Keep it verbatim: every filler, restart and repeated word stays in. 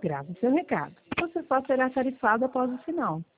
Grave seu recado. Você só será tarifado após o sinal.